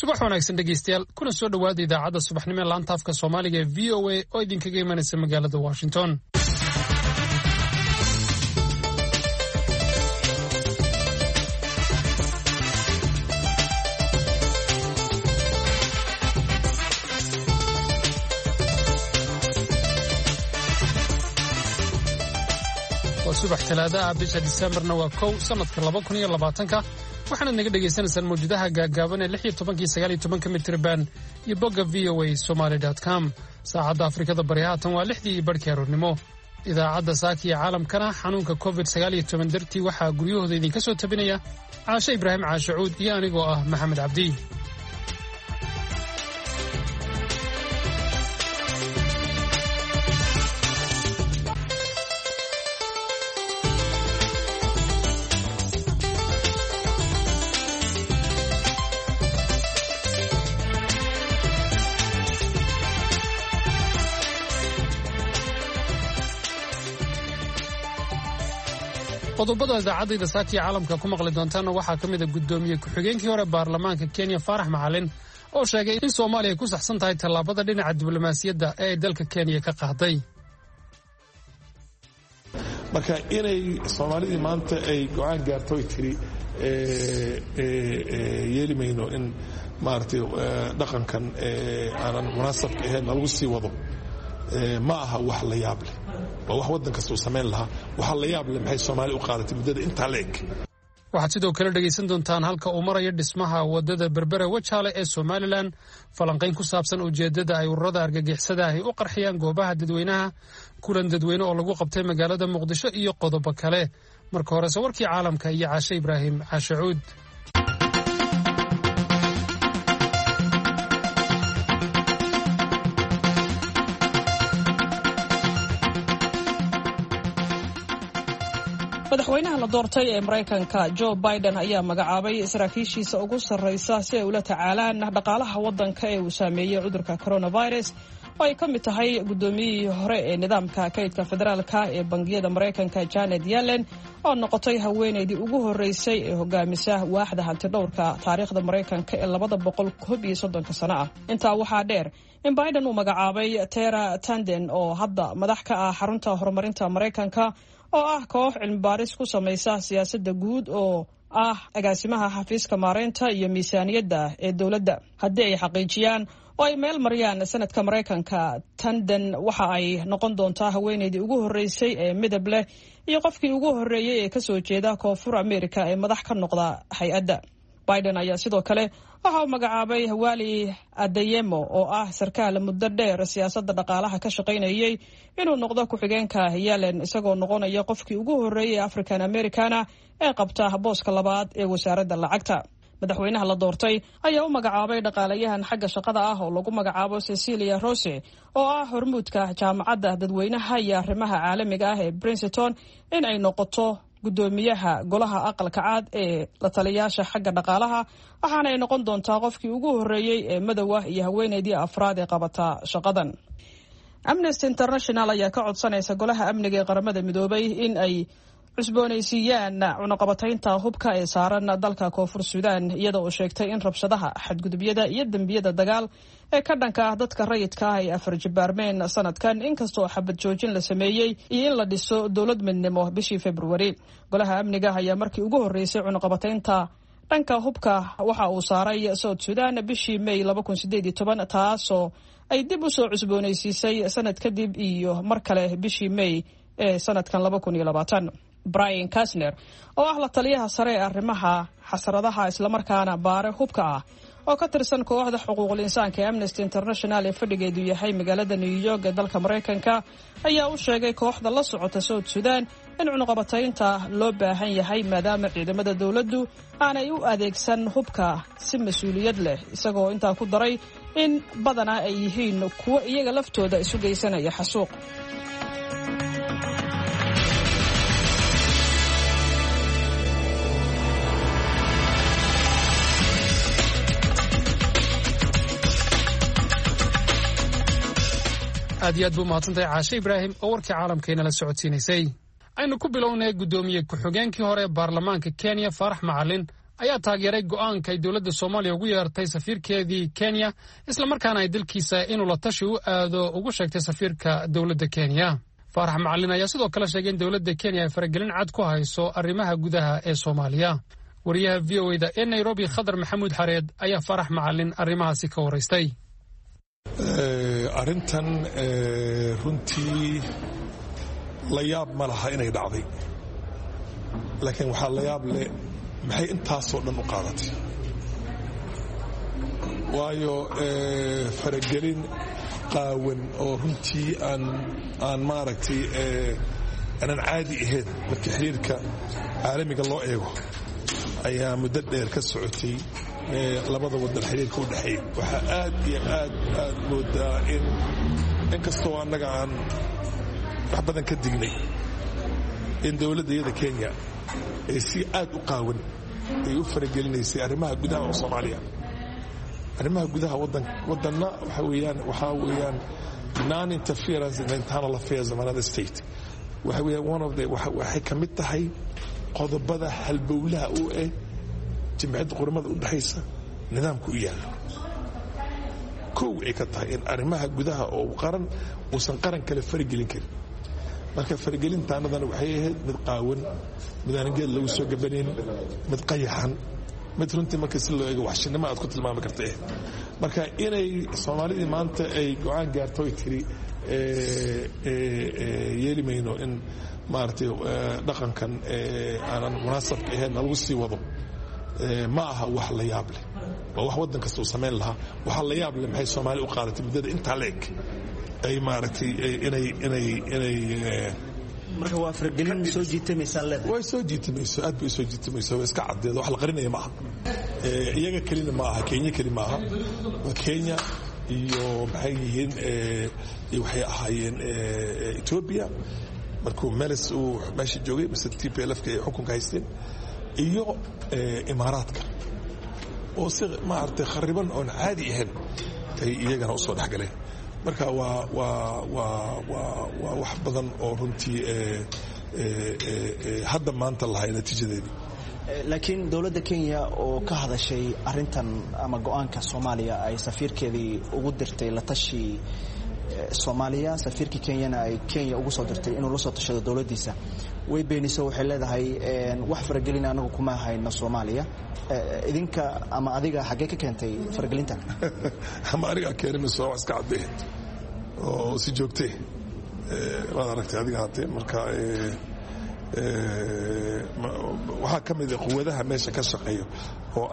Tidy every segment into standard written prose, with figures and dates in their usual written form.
subax wanaagsan dhegeystayaal kuna soo dhawaada idaacadda subaxnimo ee laanta afka Soomaaliga ee VOA oo idinkaga imanaysa magaalada Washington. subax talaada bisha December-na waa 1 sanadka 2020 waxaana naga dhageysanaysaan mawjadaha gaagaaban ee 16-19 mitir band iyo bogga voasomali.com. saacadda Afrikada Bari haatan waa 6:30 aroornimo. idaacadda saaka iyo caalamkana xanuunka COVID-19 dartii waxaa guryahooda idinka soo tabinaya Caashe Ibraahim Caashuud iyo anigoo ah Maxamed Cabdi. qodobada idaacadda saaka iyo caalamka ku maqli doontaan waxaa ka mid ah gudoomiye ku-xigeenkii hore baarlamaanka Kenya Farax Macalin oo sheegay in Soomaaliya ku saxsan tahay tallaabada dhinaca diblomaasiyadda ee dalka Kenya ka qaaday. marka inay Soomaalida maanta ay go'aan gaarto ay tiri yeelimayno in maartay dhaqankan aanan munaasabka ahayn lagu sii wado ma aha wax la yaab leh wax wadan kasta sameyn lahaa waxa la yaab leh maxay Soomaali u qaadatay muddada inta leeg. waxaad sidoo kale dhageysan doontaan halka uu marayo dhismaha wadada Berbera Wajaale ee Somaliland, falanqayn ku saabsan ujeedada ay ururada argagixisada ay u qarxiyaan goobaha dadweynaha, kulan dadweyne oo lagu qabtay magaalada Muqdisho iyo qodobo kale. marka hore warkii caalamka iyo Caashe Ibraahim Caashuud. madaxweynaha la doortay ee Mareykanka Joe Biden ayaa magacaabay saraakiishiisa ugu sarreysa si ay ula tacaalaan dhaqaalaha waddanka ee uu saameeyay cudurka coronavirus oo ay ka mid tahay gudoomiyihii hore ee nidaamka kaydka federaalka ee bangiyada Mareykanka Janet Yellen oo noqotay haweeneydii ugu horeysay ee hogaamisa waaxda hantidhowrka taariikhda Mareykanka ee 231 sano ah. intaa waxaa dheer in Biden uu magacaabay Tara Tanden oo hadda madax ka ah xarunta horumarinta Mareykanka oo ah koox cilmi baaris ku samaysa siyaasadda guud oo ah agaasimaha xafiiska maareynta iyo miisaaniyadda ee dawladda. haddii ay xaqiijiyaan oo ay meel mariyaan sanadka Mareykanka, Tanden waxa ay noqon doontaa haweeneydii ugu horeysay ee midab leh iyo qofkii ugu horeeyay ee kasoo jeeda Koonfur Ameerika ee madax ka noqda hay'adda. Biden ayaa sidoo kale waxa uu magacaabay Wally Adeyemo oo ah sarkaal muddo dheer siyaasadda dhaqaalaha ka shaqaynayay inuu noqdo ku-xigeenka Yellen, isagoo noqonaya qofkii ugu horeeyay African Americana ee qabta booska labaad ee wasaaradda lacagta. madaxweynaha la doortay ayaa u magacaabay dhaqaalayahan xagga shaqada ah oo lagu magacaabo Cecilia Rose oo ah hormuudka jaamacadda dadweynaha iyo arrimaha caalamiga ah ee Princeton in ay noqoto gudoomiyaha golaha aqalka cad ee la taliyaasha xagga dhaqaalaha, waxaana ay noqon doontaa qofkii ugu horeeyay ee madowga iyo haweeneydii afraad ee qabata shaqadan. Amnesty International ayaa ka codsanaysa golaha amniga ee qaramada midoobay in ay cusboonaysiiyaan cunaqabataynta hubka ee saaran dalka Koonfur Suudaan, iyada oo sheegtay in rabshadaha, xadgudubyada iyo dambiyada dagaal ee ka dhanka ah dadka rayidka ah ay afarjibaarmeen sanadkan, inkastoo xabad joojin la sameeyey iyo in la dhiso dowlad midnimo bishii February. golaha amniga ayaa markii ugu horeysay cunaqabataynta dhanka hubka waxa uu saaray South Sudan bishii May 2018, taasoo ay dib u soo cusboonaysiisay sanad kadib iyo mar kale bishii May ee sanadkan 2020. Brian Kastner oo ah la taliyaha sare ee arrimaha xasaradaha islamarkaana baare hubka ah oo ka tirsan kooxda xuquuqul insaanka ee Amnesty International ee fadhigeedu yahay magaalada New York ee dalka Mareykanka ayaa u sheegay kooxda la socota South Sudan in cunaqabataynta loo baahan yahay maadaama ciidamada dawladdu aanay u adeegsan hubka si mas'uuliyad leh, isagoo intaa ku daray in badanaa ay yihiin kuwo iyaga laftooda isu geysanaya xasuuq. aad iyo aad buu mahadsantahay Caashe Ibraahim oo warkii caalamkeena la socodsiinaysay. aynu ku bilownay gudoomiye ku-xigeenkii hore baarlamaanka Kenya Farax Macalin ayaa taageeray go'aanka ay dowladda soomaaliya ugu yeertay safiirkeedii kenya islamarkaana ay dalkiisa inuu la tashi u aado ugu sheegtay safiirka dowladda kenya faarax macalin ayaa sidoo kale sheegay in dowladda kenya ay faragelin cad ku hayso arrimaha gudaha ee soomaaliya wariyaha v o da ee nairobi khadar maxamuud xareed ayaa faarax macalin arrimahaasi ka waraystay. arrintan runtii la yaab ma laha inay dhacday, laakiin waxaa la yaab leh maxay intaasoo dhan u qaadatay. waayo faragelin qaawan oo runtii aan maaragtay aanan caadi ahayn marka xiriirka caalamiga loo eego ayaa muddo dheer ka socotay labada wadan xiriirka u dhexeeya. waxaa aad iyo aad moodaa in kastoo annaga aan wax badan ka dignay in dowladda iyada kenya ay si aad u qaawan ay u faragelinaysay arrimaha gudaha oo soomaaliya. arrimaha gudaha wadanna waxaa weeyaan non-interference in the internal affairs of another state. waxa weeyaan waxay ka mid tahay qodobada halbowlaha u jimciyadda quramada u dhaxaysa nidaamka u yaalo. kow ay ka tahay in arrimaha gudaha oo qaran uusan qaran kale faragelin karin. marka faragelintaanadana waxay ahayd mid qaawan, mid aan geed lagu soo gabanayn, mid qayaxan, mid runtii marka si loo eego waxshinimo aad ku tilmaami karta. marka inay soomaalidii maanta ay go'aan gaarto ay tiri yeeli mayno in maaragtay dhaqankan aanan munaasabka ahayn lagu sii wado, ma aha wax la yaab leh. waa wax waddan kasta uu samayn lahaa. waxaa la yaab leh maxay soomaali u qaadatay muddada intaa la eg ay maaragtay inay marka waa faragelin soo jiitamaysaa leedahay. way soo jiitamayso, aad bay soo jiitamayso, way iska caddeedo, wax la qarinaya ma aha. iyaga kelina ma aha, kenya keli ma aha. waa kenya iyo maxay yihiin waxay ahaayeen Ethiopia markuu melis uu meesha joogay mise TPLF-ka ay xukunka haysteen, iyo imaaraadka oo si maaragtay khariban oon caadi ahayn ay iyagana u soo dhexgaleen. marka waa wax badan oo runtii hadda maanta lahay natiijadeedii. laakiin dowladda kenya oo ka hadashay arintan ama go'aanka soomaaliya ay safiirkeedii ugu dirtay la tashi soomaaliya, safiirkii kenyana ay kenya ugu soo dirtay inuu la soo tashado dowladdiisa, way beeniso. waxay leedahay wax faragelin anagu kuma hayno soomaaliya. idinka ama adiga xaggee ka keentay faragelintan? ama anigaa keenayso wax iska caddee oo si joogtee waad aragtay adiga haatee. marka waxaa ka mid quwadaha meesha ka shaqeeya oo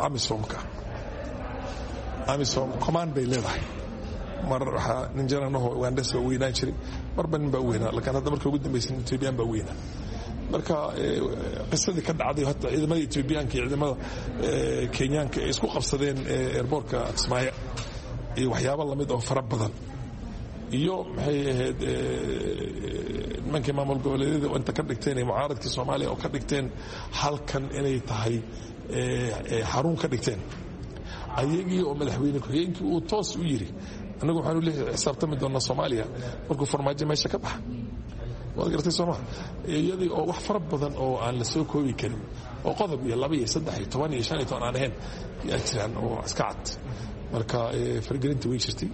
amisom command bay leedahay. mar waxaa nin jaranaho ugandas waa weynaan jiray, marba nin baa u weynaa, laakiin hadda marka ugu dambaysa ethoobiyan baa weynaa. marka qisadii ka dhacday hata ciidamada etoobiyaanka iyo ciidamada kenyaanka ay isku qabsadeen airbortka kismaayo iyo waxyaabo lamid oo fara badan, iyo maxay ahayd nimankii maamul goboleedyada inta ka dhigteen ee mucaaradkii soomaaliya oo ka dhigteen halkan inay tahay xarun ka dhigteen, ayagii oo madaxweyne ku-xigeenkii uu toos u yidhi annagu waxaanu leeyahay xisaabtami doonaa soomaaliya markuu farmaajo meesha ka baxa. waad garatay soo maha. iyadii oo wax fara badan oo aan la soo koobi karin oo qodob iyo 2 iyo 3 iyo 10 iyo 15 aan ahayn yaa jiraan oo iska cad. marka fargelinta way jirtay.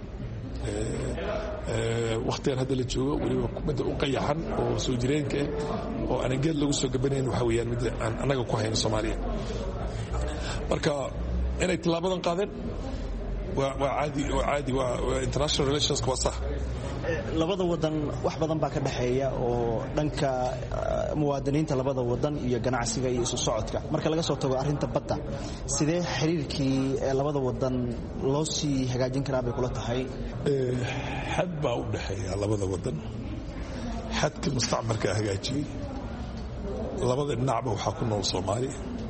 waqtigan hadda la joogo weliba midda u qayaxan oo soo jireenka oo aan geed lagu soo gabanayn waxa weeyaan mid aan annaga ku hayno soomaaliya. marka inay tilaabadan qaadeen waa caadi waa international relations waa sax. labada wadan wax badan baa ka dhaxeeya oo dhanka muwaadiniinta labada wadan iyo ganacsiga iyo isu socodka. marka laga soo tago arinta badda, sidee xiriirkii labada wadan loo sii hagaajin karaa bay kula tahay? xad baa u dhaxeeya labada wadan. xadkii mustacmarka hagaajiyey labada dhinacba waxaa ku nool Soomaali.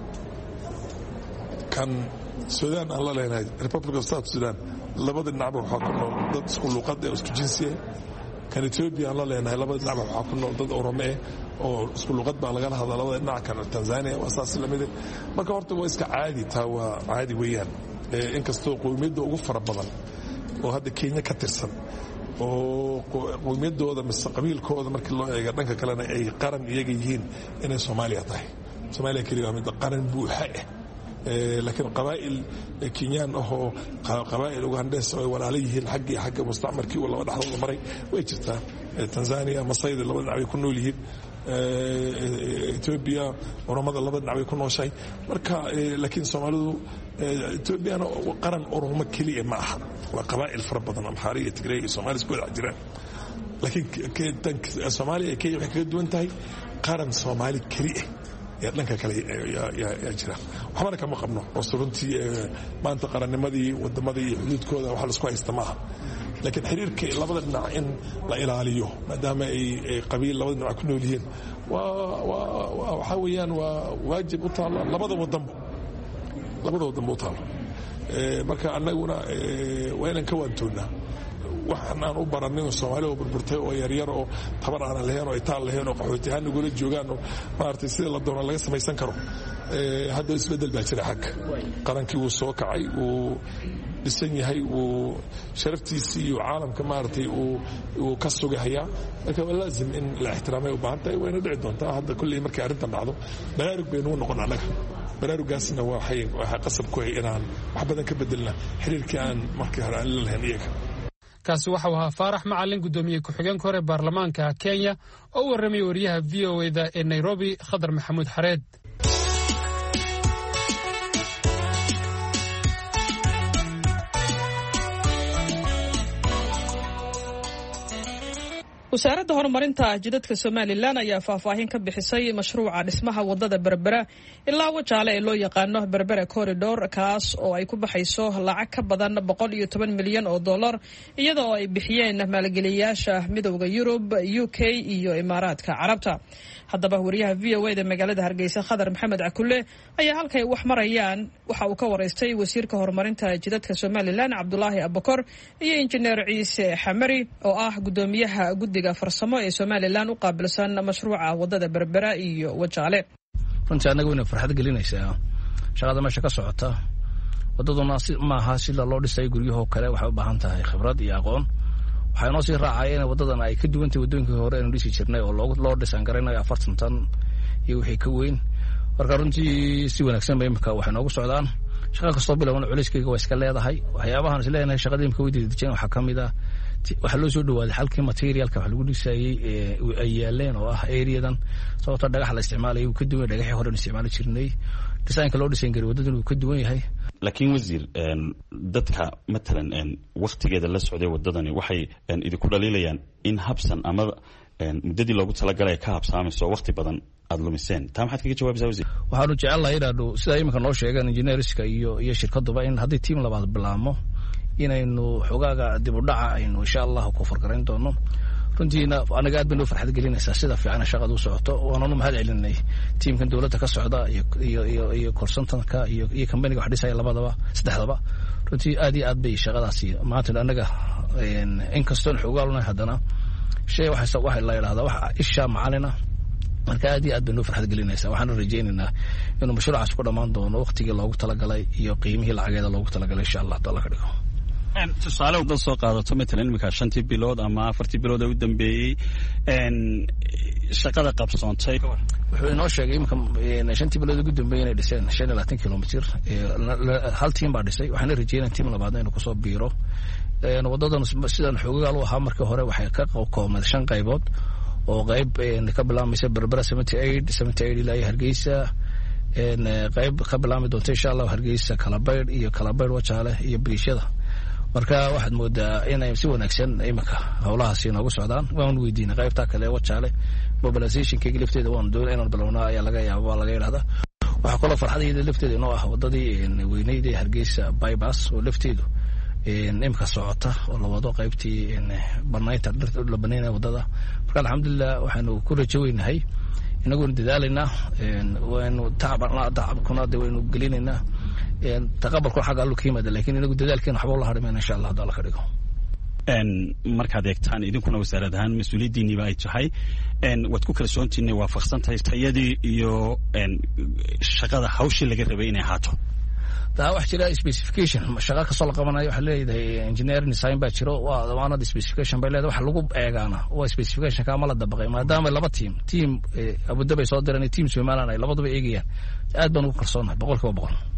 kan Sudan aan la leenahay Republic of South Sudan labada dhinacba waxaa ku nool dad isku luqad ah isku jinsi ah. kan Ethiopia aan la leenahay labada dhinacba waxaa ku nool dad Oromo ah oo isku luqad baa laga hadlaa. labada dhinac kan Tanzania waa saas la mid. marka horta waa iska caadi, taa waa caadi weeyaan. inkastoo qowmiyadda ugu fara badan oo hadda Kenya ka tirsan oo qowmiyaddooda mise qabiilkooda markii loo eego dhanka kalena ay qaran iyaga yihiin inay Soomaaliya tahay. Soomaaliya kaliya waa mid qaran buuxa ah laakiin qabaa'il Kenyaan ahoo qabaa'il Ugandes oo walaalo yihiin xagga mustacmarkii oo laba dhaxdood maray way jirtaa Tanzania Masayda laba dhinac ay ku nool yihiin Ethiopia Oromada laba dhinac ay ku nooshahay marka laakiin Soomaalidu Ethiopia qaran Oromo kaliya ma aha waa qabaa'il fara badan Amhara iyo Tigray iyo Soomaali isku wada jiraan laakiin Soomaaliya ay Kenya waxay kaga duwan tahay qaran Soomaali kaliya ee dhanka kale yaa jira waxba kama qabno oo runtii maanta qarannimadii wadamadii iyo xuduudkooda waxa la isku haysta maaha laakiin xiriirka labada dhinac in la ilaaliyo maadaama ay qabiil labada dhinac ku nool yihiin waxa weeyaan waa waajib u taala labada wadanba u taala marka annaguna waa inaan ka waantoonnaa waxaan aan u baranay Soomaaliya oo burburtay oo yaryar oo tabar aan lahayn oo itaal lahayn oo qaxooti ahaan ugu joogaan oo maartay sida la doono laga samaysan karo hadda isbedel baa jira xaq qarankii uu soo kacay uu dhisan yahay uu sharaftiisii iyo caalamka maartay uu ka sugahaya marka waa laazim in la ixtiraamay u baahan tahay wayna dhici doontaa hadda kulli markii arrintan dhacdo baraarug baynu noqon anaga baraarugaasna waxa qasab ku ah inaan wax badan ka bedelna xiriirkii aan markii hore aan lahayn iyaga kaasi waxa uu ahaa Faarax Macalin gudoomiye ku-xigeenka hore baarlamaanka Kenya oo u warramay wariyaha VOA-da ee Nairobi Khadar Maxamuud Xareed wasaaradda horumarinta jidadka Somaliland ayaa faahfaahin ka bixisay mashruuca dhismaha wadada Berbera ilaa Wajaale ee loo yaqaano Berbera Corridor kaas oo ay ku baxayso lacag ka badan 110 milyan oo dollar iyadoo ay bixiyeen maalgeliyayaasha midowga Yurub UK iyo Imaaraadka Carabta haddaba wariyaha VOA-da magaalada Hargeysa Khadar Maxamed Cakulle ayaa halkay wax marayaan waxa uu ka wareystay wasiirka horumarinta jidadka Somaliland Cabdulaahi Abakor iyo injineer Ciise Xamari oo ah gudoomiyaha guddiga farsamo ee Somaliland u qaabilsan mashruuca wadada Berbera iyo Wajaale runtii anagu inay farxad gelinaysaa shaqada meesha ka socota wadaduna ma aha sida loo dhisay guryaha kale waxay u baahan tahay khibrad iyo aqoon waxay noo sii raacayeen wadadan ay ka duwan tahay wadooyinkii hore ee dhisi jirnay oo loo dhisan garanayo 40 tan iyo wixii ka weyn marka runtii si wanaagsan bay imka waxay noogu socdaan shaqa kastoo bilowna culayskayga waa iska leedahay waxyaabahan is leenahay shaqada imka weydiin waxa kamid ah waxa loo soo dhawaaday halkii materialka waxa lagu dhisayay ay yaaleen oo ah areadan sababta dhagax la isticmaalayo ka duwan dhagaxii hore isticmaali jirnay design-ka loo dhisan garay wadadan uu ka duwan yahay laakiin wasiir dadka matalan waqtigeeda la socday wadadani waxay idinku dhaliilayaan in habsan ama muddadii loogu talagalay ka habsaamayso waqti badan aad lumiseen taa maxaad kaga jawaabaysaa wasiir waxaanu jecelahay inaanu sida iminka noo sheegaan engineerska iyo shirkaduba in haddii tiim labaad bilaamo inaynu xogaaga dib u dhaca aynu insha Allah ku farqarayn doono runtiina anaga aad baan u farxad gelinaysaa sida fiican shaqadu u socoto waana mahad celinay tiimkan dawladda ka socda iyo consultant-ka iyo company-ga wax dhisay labadaba saddexdaba runtii aad iyo aad bay shaqadaasi maanta anaga in kastoon xogaalna hadana shay waxa la yiraahdaa waxa isha macalina marka aad iyo aad baan u farxad gelinaysaa waxaan rajaynaynaa inuu mashruucaas ku dhamaan doono waqtigii loogu talagalay iyo qiimihii lacageeda loogu talagalay insha Allah taala ka dhigo tusaale wadada soo qaadato matalan imika 5 bilood ama 4 bilood oo u dambeeyay shaqada qabsoontay wuxuu inoo sheegay imika 5 bilood ugu dambeeyay inay dhiseen 25 kilomitir hal team baa dhisay waxaan rajaynaa team labaad inuu ku soo biiro wadadan sidan xoogaal u ahaa markii hore waxay ka koobmay 5 qaybood oo qayb ka bilaabmaysa Berbera 78 ilaa Hargeysa qayb ka bilaabmi doonta insha Allah Hargeysa Kalabayd iyo Wajaale iyo Bariishada marka waxaad moodaa inay si wanaagsan imika hawlahaasi noogu socdaan waan weydiinay qaybta kale Wajaale mobilization-ka lafteeda waan doonay inaan bilowna ayaa laga yaabaa laga yiraahdaa waxa kale farxadayda lafteeda inoo ah wadadii weynayd ee Hargeysa bypass oo lafteedu imka socota oo la wado qaybtii banaynta la banaynay wadada marka alxamdulillah waxaanu ku rajaynahay inagu dadaalayna waanu tacabkuna waynu gelinayna taqabalku xaq allo kiimada laakiin inagu dadaalkeena waxba la hadhayna insha Allah taala ka dhigo markaad eegtaan idinkuna wasaaradahan mas'uuliyadiinniba ay tahay waad ku kalsoontiinay waafaqsantahay tayadii iyo shaqada hawshii laga rabay inay ahaato taa wax jira specification shaqa ka soo qabanayo waxa leeyahay engineering design baa jiro waana specification bay leedahay wax lagu eegaana waa specification ka ma la dabaqay maadaama laba team Abu Dhabi soo diray team Somaliland ay labaduba eegayaan aad baan ugu kalsoonahay 100%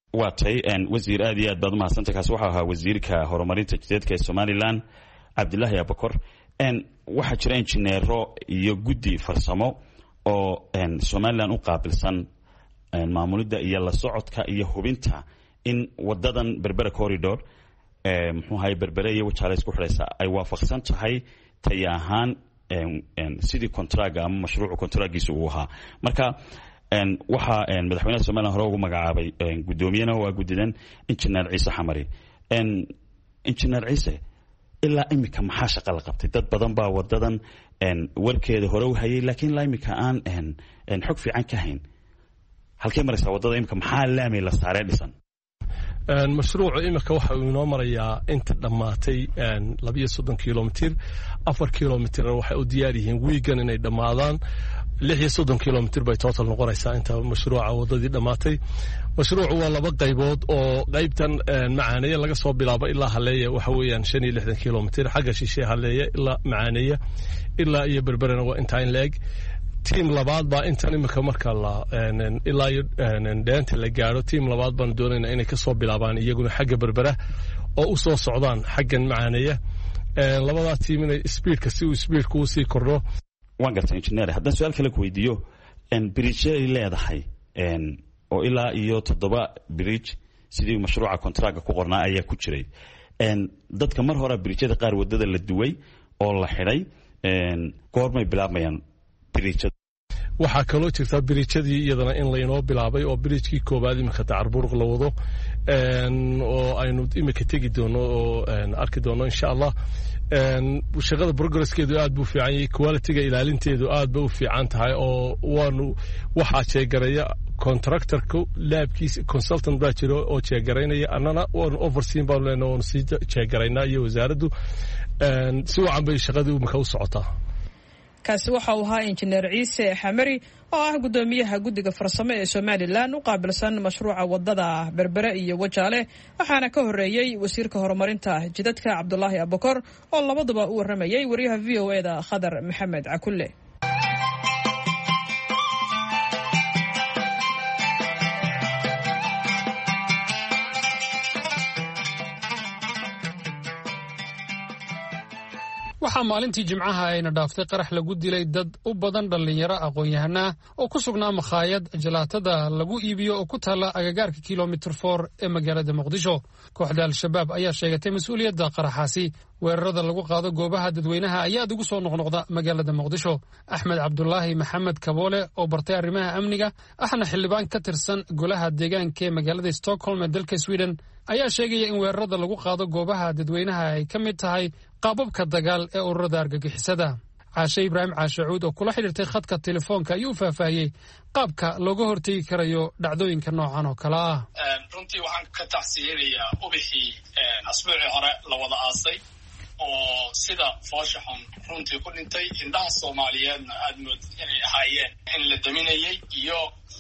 waa tay wasiir aad iyo aad baad umahadsantahay. kaasi waxaa ahaa wasiirka horumarinta jidadka ee Somaliland Cabdilaahi Abakor. waxaa jira injineero iyo guddi farsamo oo Somaliland u qaabilsan maamulidda iyo la socodka iyo hubinta in wadadan Berbera corridor muxuu ahay Berbera iyo Wajaale isku xiraysa ay waafaqsan tahay tay ahaan sidii kontraaga ama mashruuca kontraagiisa uu ahaa. marka waxaa madaxweynaha Somaliland hore ugu magacaabay gudoomiyana waa gudidan injineer Ciise Xamari. injineer Ciise, ilaa imika maxaa shaqo la qabtay? dad badan baa wadadan warkeeda hore u hayay laakiin ilaa imika aan xog fiican ka hayn. halkee maraysaa wadada imika? maxaa laamay la saaree dhisan? mashruucu imika waxa uu inoo marayaa inta dhammaatay 32 kilomitir. 4 kilomitir waxay u diyaar yihiin wiigan inay dhammaadaan. 36 kilomitir bay total noqonaysaa inta mashruuca wadadii dhammaatay. mashruucu waa laba qaybood oo qaybtan Macaaneeye laga soo bilaabo ilaa Haleeye waxa weeyaan 65 kilomitir. xagga shishe Haleeye ilaa Macaaneeye ilaa iyo Berberana waa inta in leeg. team labaad baa intan imika marka la ilaa deenta la gaaro team labaad baan doonaynaa inay ka soo bilaabaan iyaguna xagga Berbera oo u soo socdaan xaggan Macaaneeye. labada team inay speedka si uu speedku u sii kordho. waan gartay engineer. haddaan su'aal kale ku weydiiyo bridge ay leedahay oo ilaa iyo 7 bridge sidii mashruuca kontraaga ku qornaa ayaa ku jiray. dadka mar hore bridgeada qaar wadada la duway oo la xidhay goormay bilaabmayaan bridgeada? waxaa kaloo jirta bridgeadii iyadana in laynoo bilaabay oo bridgekii koowaad imika Dacarburuq la wado oo aynu imika tegi doono oo arki doono insha Allah. shaqada progresskeedu aad buu fiican yahay. qualityga ilaalinteedu aad bay u fiican tahay oo waxaa jeegaraya contractorku laabkiisa consultant baa jiro oo jeegaraynaya. annana waanu overseen baan leenahay waanu sii jeegaraynaa iyo wasaaraddu si wacan bay shaqadii imika u socotaa. kaasi waxa uu ahaa injineer Ciise Xamari oo ah gudoomiyaha guddiga farsamo ee Somaliland u qaabilsan mashruuca wadada Berbera iyo Wajaale. waxaana ka horeeyay wasiirka horumarinta jidadka Cabdulaahi Abakor oo labaduba u waramayay wariyaha VOA-da Khadar Maxamed Cakulle. waxaa maalintii jimcaha ayna dhaaftay qarax lagu dilay dad u badan dhallinyaro aqoon-yahana oo ku sugnaa makhaayad jalaatada lagu iibiyo oo ku taalla agagaarka kilomitir 4 ee magaalada Muqdisho. kooxda Al-Shabaab ayaa sheegatay mas'uuliyadda qaraxaasi. weerarada lagu qaado goobaha dadweynaha ayaa ugu soo noqnoqda magaalada Muqdisho. Axmed Cabdulaahi Maxamed Kaboole oo bartay arrimaha amniga ahna xildhibaan ka tirsan golaha deegaanka ee magaalada Stockholm ee dalka Sweden ayaa sheegaya in weerarada lagu qaado goobaha dadweynaha ay ka mid tahay qaababka dagaal ee ururada argagixisada. Caashe Ibraahim Caashacuud oo kula xiriirtay khadka telefoonka ayuu faahfaahiyey qaabka looga hortegi karayo dhacdooyinka noocan oo kale ah. runtii waxaan ka tacsiyeynayaa ubixii asbuucii hore la wada aasay oo sida foosha xun runtii ku dhintay. indhaha Soomaaliyeedna aad mood inay ahaayeen in la daminayay iyo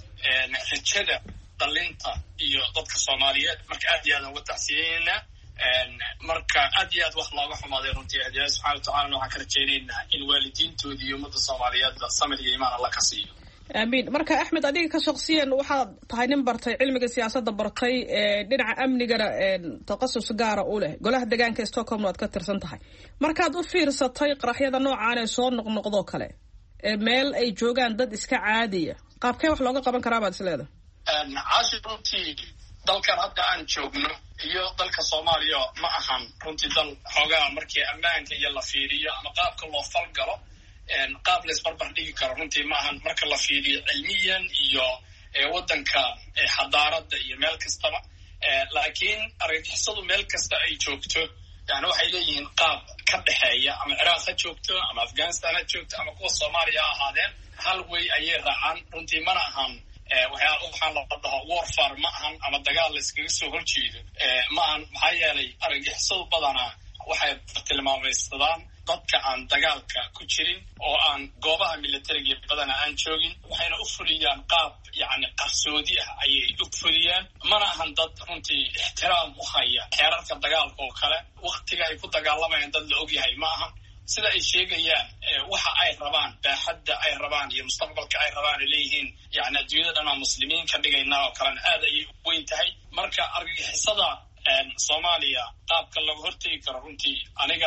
rajada dhalinta iyo dadka Soomaaliyeed. marka aad iyo aad uga tacsiyeynaa. marka aad iyo aad wax looga xumaaday runtii. Ilaahay subxaanahu wa tacaala waxaan ka rajaynaynaa in waalidiintoodii iyo ummadda Soomaaliyeed samir iyo iimaan alla ka siiyo. amiin. marka Axmed, adiga ka shaqsiyan waxaad tahay nin bartay cilmiga siyaasadda, bartay dhinaca amnigana takhasus gaara u leh. golaha deegaanka Stockholm waad ka tirsan tahay. markaad u fiirsatay qaraxyada noocaan ee soo noqnoqdoo kale meel ay joogaan dad iska caadiya, qaabkee wax looga qaban karaa baad isleedahay? caashi, runtii dalkan hadda aan joogno iyo dalka Soomaaliya ma ahan runtii dal xoogaa markii ammaanka iyo la fiiriyo ama qaabka loo falgalo qaab la isbarbar dhigi karo runtii ma ahan marka la fiiriyo cilmiyan iyo waddanka xadaarada iyo meel kastaba. laakiin argagixisadu meel kasta ay joogto yani waxay leeyihiin qaab ka dhexeeya, ama Ciraaq ha joogto ama Afghanistan ha joogto ama kuwa Soomaaliya ha ahaadeen, hal way ayay raacaan runtii. mana ahan waxaan la dhaho warfare ma ahan ama dagaal la iskaga soo horjeedo ma ahan. maxaa yeelay argagixisadu badanaa waxay tilmaamaysadaan dadka aan dagaalka ku jirin oo aan goobaha militariga badanaa aan joogin, waxayna u fuliyaan qaab yani qarsoodi ah ayay u fuliyaan. mana ahan dad runtii ixtiraam u haya xeerarka dagaalka oo kale. waktiga ay ku dagaalamayaan dad la ogyahay ma ahan. sida ay sheegayaan waxa ay rabaan baaxadda ay rabaan iyo mustaqbalka ay rabaan ay leeyihiin yani adduunyada dhan aan muslimiin ka dhigaynaa oo kalena aad ayay u weyn tahay marka argagixisada soomaaliya qaabka laga hortegi karo runtii aniga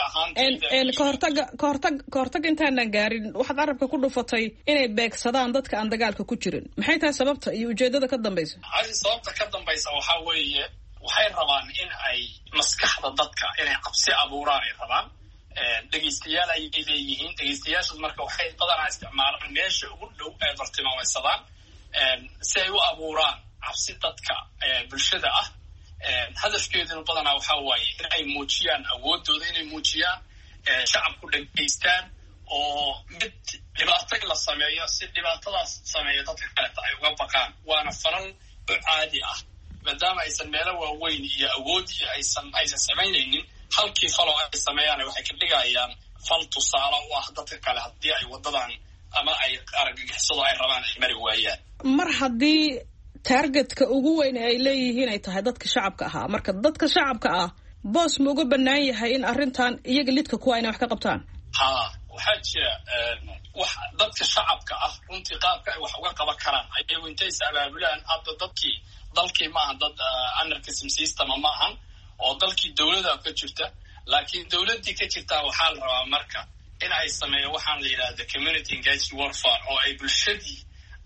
kahortag intaanan gaarin waxaad carabka ku dhufatay inay beegsadaan dadka aan dagaalka ku jirin maxay tahay sababta iyo ujeedada ka dambaysa sababta ka dambaysa waxaa weeye waxay rabaan in ay maskaxda dadka inay cabsi abuuraan ay rabaan dhegaystayaal ayay leeyihiin dhegaystayaashaas marka waxay badanaa isticmaalaan meesha ugu dhow ay bartilmaamaysadaan si ay u abuuraan cabsi dadka bulshada ah hadafkeeduna badanaa waxaa waaye in ay muujiyaan awoodooda inay muujiyaan shacabku dhegaystaan oo mid dhibaato la sameeyo si dhibaatadaas sameeya dadka kaleta ay uga baqaan waana falal u caadi ah maadaama aysan meelo waaweyn iyo awood iyo aysan samaynaynin halkii faloo ay sameeyaan waxay ka dhigayaan fal tusaale u ah dadka kale haddii ay wadadan ama ay argagixisado ay rabaan ay mari waayaan mar haddii taargetka ugu weyn ay leeyihiin ay tahay dadka shacabka ahaa marka dadka shacabka ah boos ma uga bannaan yahay in arrintan iyaga lidka kuwa inay wax ka qabtaan waxaa jira dadka shacabka ah runtii qaabka ay wax uga qaban karaan ayagu intaysa abaabulaan hadda dalkii maaha dad anarchism system ma ahan oo dalkii dawlada ka jirta laakiin dawladdii ka jirtaa waxaa la rabaa marka in ay sameeyo waxaan la yidhahda community engaged warfare oo ay bulshadii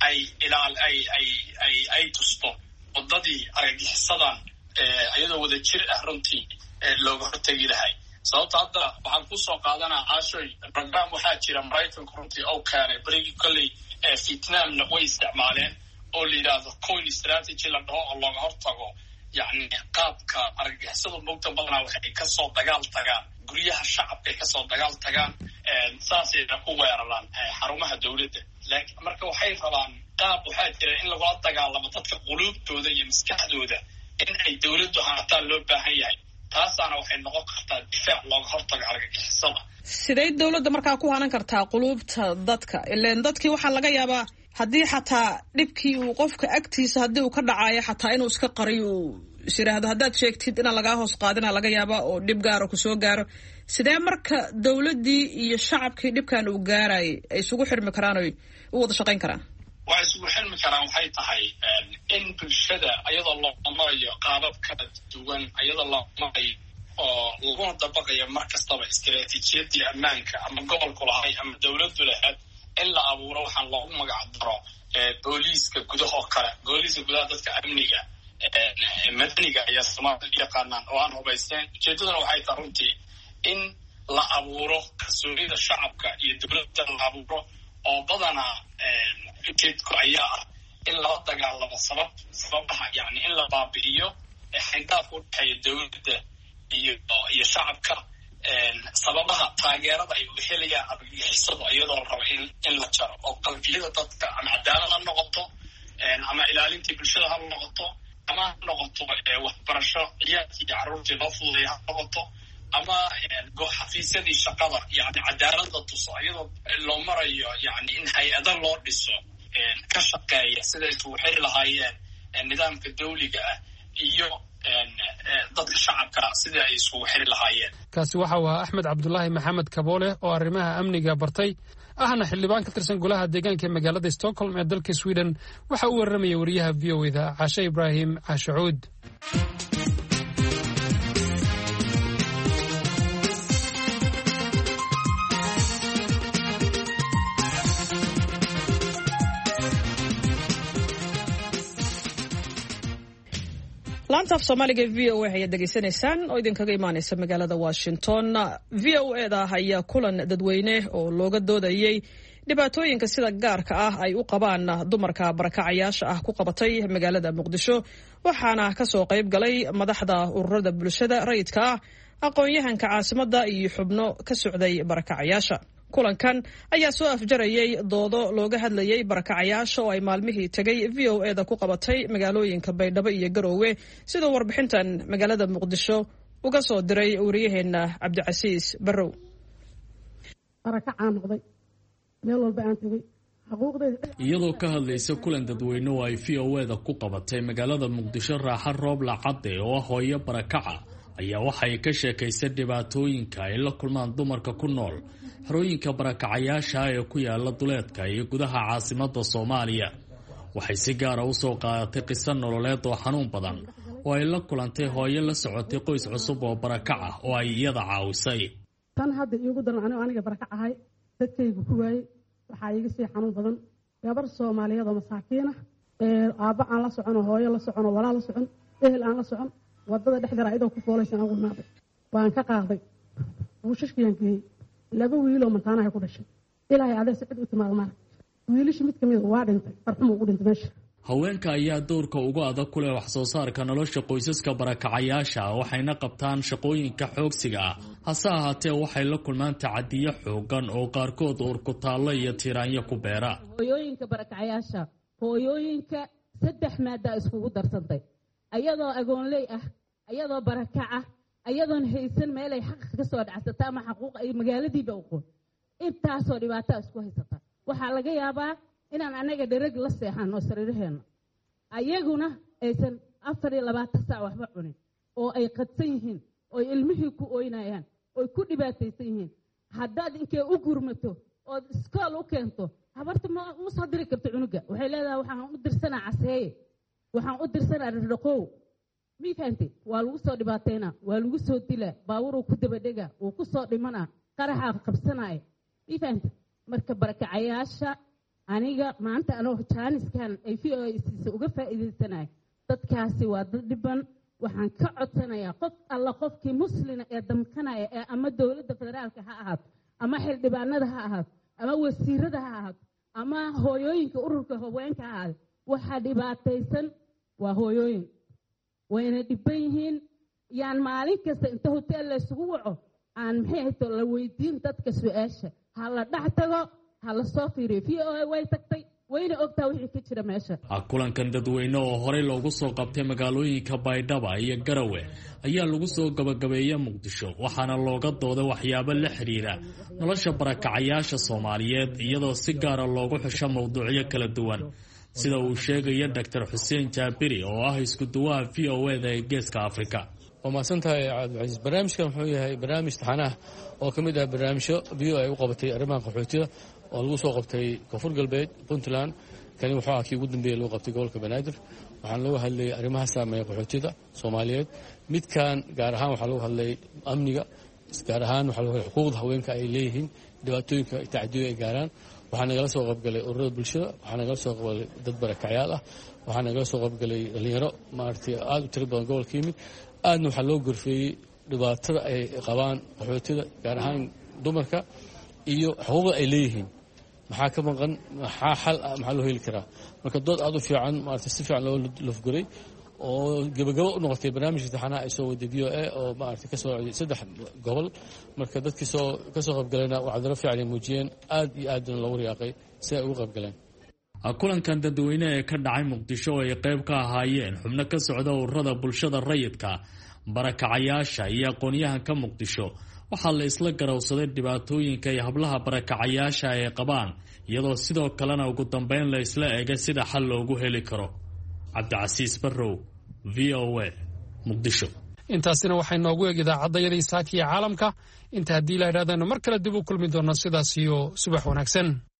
ay tusto wadadii argagixisadan iyadoo wada jir ah runtii looga hortegi lahay sababta hadda waxaan kusoo qaadanaa caashoy program waxaa jira maraykanku runtii oo keenay berigii kolley vietnamna way isticmaaleen oo la yidhaahdo coin strategy la dhaho oo looga hortago yani qaabka argagixisadu mogta badanaa waxay kasoo dagaal tagaan guryaha shacabka ay kasoo dagaal tagaan saasayna ku weeraraan xarumaha dawladda laakiin marka waxay rabaan qaab waxaa jira in lagula dagaalamo dadka quluubtooda iyo maskaxdooda in ay dawladdu haataan loo baahan yahay taasaana waxay noqon kartaa difaac looga hortago argagixisada siday dawladda markaa ku hanan kartaa quluubta dadka ileen dadkii waxaa laga yaabaa haddii xataa dhibkii uu qofka agtiisa haddii uu ka dhacayo xataa inuu iska qariyo uu is yidhaahdo haddaad sheegtid inaan lagaa hoos qaadina laga yaaba oo dhib gaaro kusoo gaaro sidee marka dawladdii iyo shacabkii dhibkan uu gaarayay ay isugu xirmi karaan oy u wada shaqayn karaan waxay isugu xirmi karaan waxay tahay in bulshada iyadoo loo marayo qaabab kala duwan iyadoo loo marayo oo laguna dabaqayo mar kastaba istaraatiijiyadii ammaanka ama gobolku lahay ama dawladdu lahayd in la abuuro waxaan loogu magac daro booliiska gudahoo kale booliiska gudaha dadka amniga madaniga ayaa soomaalida yaqaanaan oo aan hubaysteen ujeedaduna waxay tahay runtii in la abuuro kalsoonida shacabka iyo dawladda la abuuro oo badanaa ujeedku ayaa ah in lala dagaalamo sababaha yani in la baabi'iyo xindaafka u dhexeeya dawladda iyo shacabka sababaha taageerada ay u helayaan argagixisadu iyadoo la rabo in la jaro oo qalbiyada dadka ama cadaalad ha noqoto ama ilaalintii bulshada ha noqoto ama ha noqoto waxbarasho ciyaadkii iyo carruurtii loo fududeeya ha noqoto ama xafiisyadii shaqada yani cadaalada tuso iyadoo loo marayo yani in hay-ado loo dhiso ka shaqeeya siday isugu xiri lahaayeen nidaamka dawliga ah iyo dadka shacabka sidii ay isugu xiri lahaayeen kaasi waxa uu ahaa axmed cabdulaahi maxamed kaboole oo arrimaha amniga bartay ahna xildhibaan ka tirsan golaha deegaanka ee magaalada stockholm ee dalka sweden waxa uu warramaya wariyaha v o da caashe ibraahim caashacuud laanta af soomaaliga v o a ayaad degeysanaysaan oo idinkaga imaaneysa magaalada washington v o e da ayaa kulan dadweyne oo looga doodayey dhibaatooyinka sida gaarka ah ay u qabaan dumarka barakacayaasha ah ku qabatay magaalada muqdisho waxaana kasoo qayb galay madaxda ururada bulshada rayidka ah aqoon-yahanka caasimadda iyo xubno ka socday barakacayaasha kulankan ayaa soo afjarayay doodo looga hadlayay barakacayaasha oo ay maalmihii tegay v o e da ku qabatay magaalooyinka baydhabo iyo garoowe sidoo warbixintan magaalada muqdisho uga soo diray wariyaheena cabdicasiis barrow meel walba aan tegay iyadoo ka hadlaysa kulan dadweyne oo ay v o e da ku qabatay magaalada muqdisho raaxa roob lacadde oo ah hooyo barakaca ayaa waxay ka sheekaysay dhibaatooyinka ay la kulmaan dumarka ku nool xerooyinka barakacayaasha ee ku yaala duleedka iyo gudaha caasimadda Soomaaliya. Waxay si gaar ah u soo qaadatay qiso nololeed oo xanuun badan oo ay la kulantay hooyo la socotay qoys cusub oo barakac ah oo ay iyada caawisay. tan hadda iigu daran aniga barakac ahay dadkaygu ku waayay waxaa iiga sii xanuun badan gabar Soomaaliyeed oo masaakiin ah aabba aan la socon hooyo la socon walaal la socon ehel aan la socon wadada dhexdeeda ayadoo ku foolaysan ugu naaday waan ka qaaday wuxushkiyankii laba wiil oo mantaanaha ku dhashay ilaahay adeeg cid u timaado maar wiilish mid kamid waa dhintay farxumo ugu dhintay meesha. Haweenka ayaa doorka ugu adag ku leh wax soo saarka nolosha qoysaska barakacayaasha waxayna qabtaan shaqooyinka xoogsiga ah hase ahaatee waxay la kulmaan tacadiyo xoogan oo qaarkood uur ku taalo iyo tiraanyo ku beera. hooyooyinka barakacayaasha hooyooyinka 3 maada iskugu darsantay ayadoo agoonley ah ayadoo barakac ah ayadoon haysan meel ay xaq ka soo dhacsata ama xaquuq ay magaaladiiba u qoon intaasoo dhibaato isku haysata waxaa laga yaabaa inaan anaga dhereg la seexano sariiraheena ayaguna aysan 24 saac waxba cunin oo ay qadsan yihiin oo ilmihii ku ooynayaan oo ku dhibaataysan yihiin haddaad inkee u gurmato oo iskool u keento habarta ma soo diri karto cunuga waxay leedahay waxaan u dirsanaa caseeye waxaan u dirsanaa dhaqow miifaanti waa lagu soo dhibaateena waa lagu soo dilaa baawuru ku dabadhega uu ku soo dhimana qaraxa qabsanay miifaanti marka barakacayaasha aniga maanta anoo jaaniskan ay fiiisa uga faa'iideysanay dadkaasi waa dad dhiban waxaan ka codsanayaa qof alla qofkii muslina ee damkanaya ee ama dawladda federaalka ha ahaato ama xildhibaanada ha ahaato ama wasiirada ha ahaato ama hooyooyinka ururka haweenka ha ahaato waxa dhibaataysan waa hooyooyin wayna dhiban yihiin yaan maalin kasta inta hotel la isugu waco aan maxay hayto la weydiin dadka su'aasha ha la dhax tago ha la soo fiiriyo VOA way tagtay wayna ogtaa wixii ka jira meesha. Kulankan dadweyne oo horey loogu soo qabtay magaalooyinka Baydhabo iyo Garowe ayaa lagu soo gabagabeeyay Muqdisho waxaana looga dooday waxyaabo la xiriira nolosha barakacayaasha Soomaaliyeed iyadoo si gaar ah loogu xusho mowduucyo kala duwan sida uu sheegay Dr. Xuseen Jaabiri oo ah isku duwaha VOA ee Geeska Afrika. وماسنتها عبد العزيز برنامج كان هي برنامج تحناه oo kamid ah barnaamijyo VOA ay u qabatay arrimaha qaxootiga oo lagu soo qabtay Koonfur Galbeed Puntland kan waxa ay ugu dambeeyay loo qabtay gobolka Banaadir waxaan lagu hadlay arrimaha saameeya qaxootiga Soomaaliyeed midkan gaar ahaan waxa lagu hadlay amniga gaar ahaan waxa lagu xuquuqda haweenka ay leeyihiin dhibaatooyinka tacadiyo ay gaaraan waxaan nagala soo qabgalay ururada bulshada waxaan nagala soo qabgalay dad barakacayaal ah waxaan nagala soo qabgalay dhalinyaro maartay aad u tiro badan gobolka yimid aadna waxa loo gorfeeyay dhibaatada ay qabaan qaxootiga gaar ahaan dumarka iyo xuquuqda ay leeyihiin maxaa ka maqan maxaa xal maxaa loo heli karaa marka dood aad u fiican maartay si fiican loo lafguray oo gabagabo u noqotay barnaamijka taxanaha ay soo waday VOA oo maartay ka soo codiyay 3 gobol marka dadkii ka soo qaybgalayna waxaa fiican ay muujiyeen aad iyo aad loogu riyaaqay si ay ugu qaybgaleen. kulankan dadweyne ee ka dhacay Muqdisho ay qayb ka ahaayeen xubno ka socda ururada bulshada rayidka barakacayaasha iyo aqoonyahanka Muqdisho waxaa la isla garawsaday dhibaatooyinka ay hablaha barakacayaasha ay qabaan iyadoo sidoo kalena ugu dambeyn la isla eegay sida xal loogu heli karo. Cabdicasiis Barrow VOA Muqdisho. intaasina waxay noogu eeg idaacadayadii saaka ee caalamka inta haddii la yidhahdana mar kale dib u kulmi doona sidaas iyo subax wanaagsan.